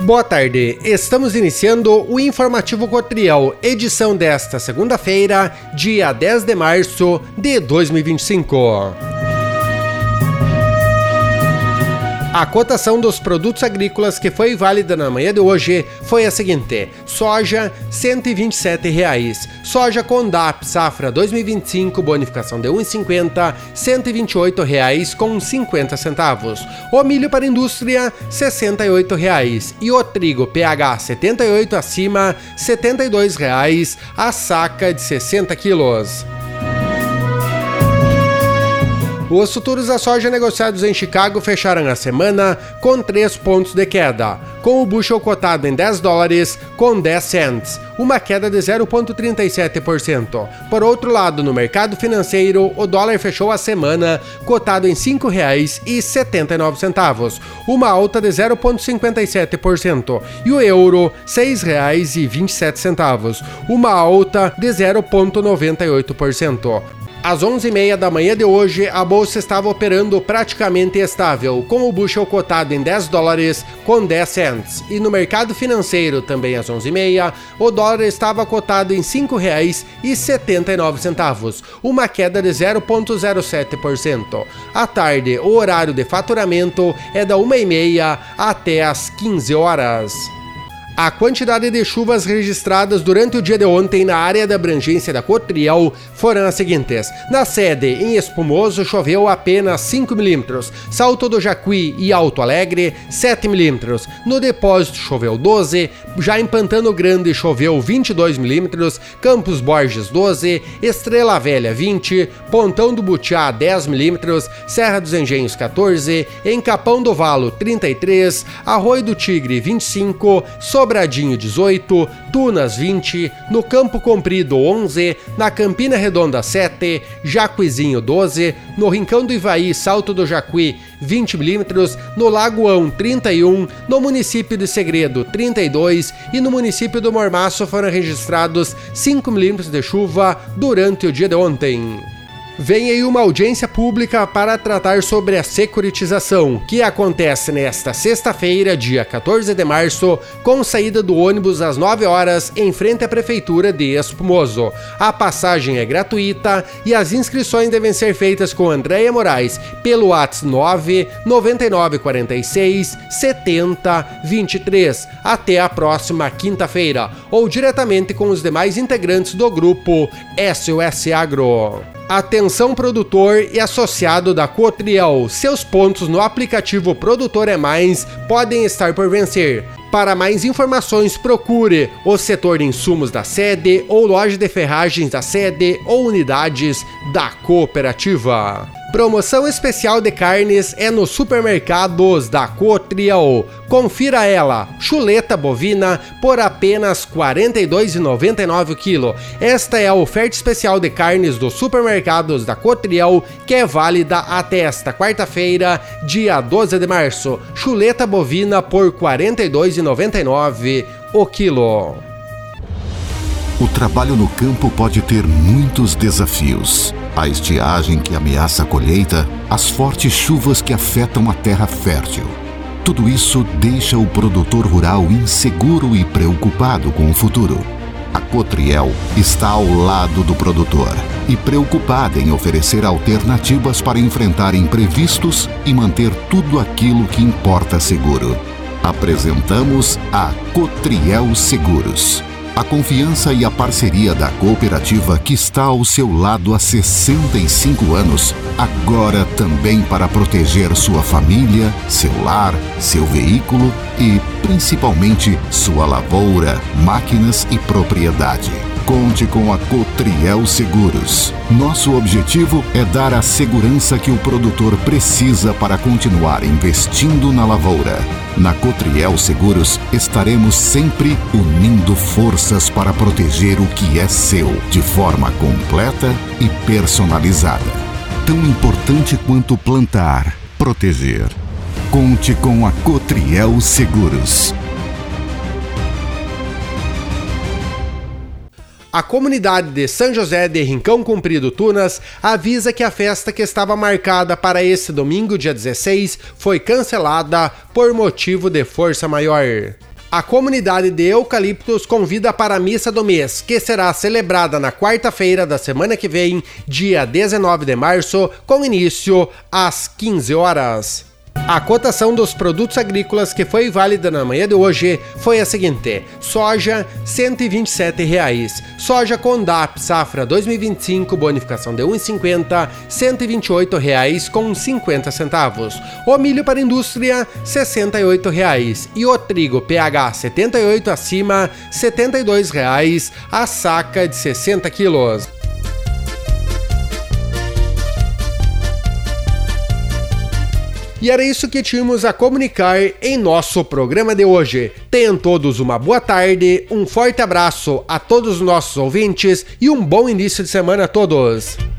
Boa tarde, estamos iniciando o Informativo Cotriel, edição desta segunda-feira, dia 10 de março de 2025. A cotação dos produtos agrícolas que foi válida na manhã de hoje foi a seguinte: soja R$ 127, soja Condap safra 2025 bonificação de 1,50, R$ 128,50. O milho para indústria R$ 68 e o trigo PH 78 acima R$ 72 a saca de 60 quilos. Os futuros da soja negociados em Chicago fecharam a semana com 3 pontos de queda, com o bushel cotado em $10 com 10 cents, uma queda de 0,37%. Por outro lado, no mercado financeiro, o dólar fechou a semana cotado em R$ 5,79, uma alta de 0,57%, e o euro R$ 6,27, uma alta de 0,98%. Às 11h30 da manhã de hoje, a bolsa estava operando praticamente estável, com o bushel cotado em $10 com 10 cents. E no mercado financeiro, também às 11h30, o dólar estava cotado em R$ 5,79, uma queda de 0,07%. À tarde, o horário de faturamento é da 1h30 até às 15 horas. A quantidade de chuvas registradas durante o dia de ontem na área de abrangência da Cotriel foram as seguintes. Na sede, em Espumoso, choveu apenas 5 milímetros. Salto do Jacuí e Alto Alegre, 7 milímetros. No depósito, choveu 12. Já em Pantano Grande, choveu 22 milímetros. Campos Borges, 12. Estrela Velha, 20. Pontão do Butiá, 10 milímetros. Serra dos Engenhos, 14. Em Capão do Valo, 33. Arroio do Tigre, 25. Sobradinho 18, Tunas 20, no Campo Comprido 11, na Campina Redonda 7, Jacuizinho 12, no Rincão do Ivaí, Salto do Jacuí 20 milímetros, no Lagoão 31, no município de Segredo 32 e no município do Mormaço foram registrados 5 milímetros de chuva durante o dia de ontem. Vem aí uma audiência pública para tratar sobre a securitização, que acontece nesta sexta-feira, dia 14 de março, com saída do ônibus às 9 horas em frente à Prefeitura de Espumoso. A passagem é gratuita e as inscrições devem ser feitas com Andréia Moraes pelo WhatsApp 99946 7023 até a próxima quinta-feira, ou diretamente com os demais integrantes do grupo SOS Agro. Atenção produtor e associado da Cotriel, seus pontos no aplicativo Produtor é Mais podem estar por vencer. Para mais informações, procure o setor insumos da sede ou loja de ferragens da sede ou unidades da cooperativa. Promoção especial de carnes é nos supermercados da Cotriel. Confira ela, chuleta bovina por apenas R$ 42,99 o quilo. Esta é a oferta especial de carnes dos supermercados da Cotriel, que é válida até esta quarta-feira, dia 12 de março. Chuleta bovina por R$ 42,99 o quilo. O trabalho no campo pode ter muitos desafios. A estiagem que ameaça a colheita, as fortes chuvas que afetam a terra fértil. Tudo isso deixa o produtor rural inseguro e preocupado com o futuro. A Cotriel está ao lado do produtor e preocupada em oferecer alternativas para enfrentar imprevistos e manter tudo aquilo que importa seguro. Apresentamos a Cotriel Seguros. A confiança e a parceria da cooperativa que está ao seu lado há 65 anos, agora também para proteger sua família, seu lar, seu veículo e, principalmente, sua lavoura, máquinas e propriedade. Conte com a Cotriel Seguros. Nosso objetivo é dar a segurança que o produtor precisa para continuar investindo na lavoura. Na Cotriel Seguros, estaremos sempre unindo forças para proteger o que é seu, de forma completa e personalizada. Tão importante quanto plantar, proteger. Conte com a Cotriel Seguros. A comunidade de São José de Rincão Comprido, Tunas, avisa que a festa que estava marcada para esse domingo, dia 16, foi cancelada por motivo de força maior. A comunidade de Eucaliptos convida para a missa do mês, que será celebrada na quarta-feira da semana que vem, dia 19 de março, com início às 15 horas. A cotação dos produtos agrícolas que foi válida na manhã de hoje foi a seguinte: soja R$ 127,00, soja Condap safra 2025 bonificação de 1,50, R$ 128,50. O milho para indústria R$ 68,00 e o trigo PH 78 acima R$ 72,00 a saca de 60 quilos. E era isso que tínhamos a comunicar em nosso programa de hoje. Tenham todos uma boa tarde, um forte abraço a todos os nossos ouvintes e um bom início de semana a todos.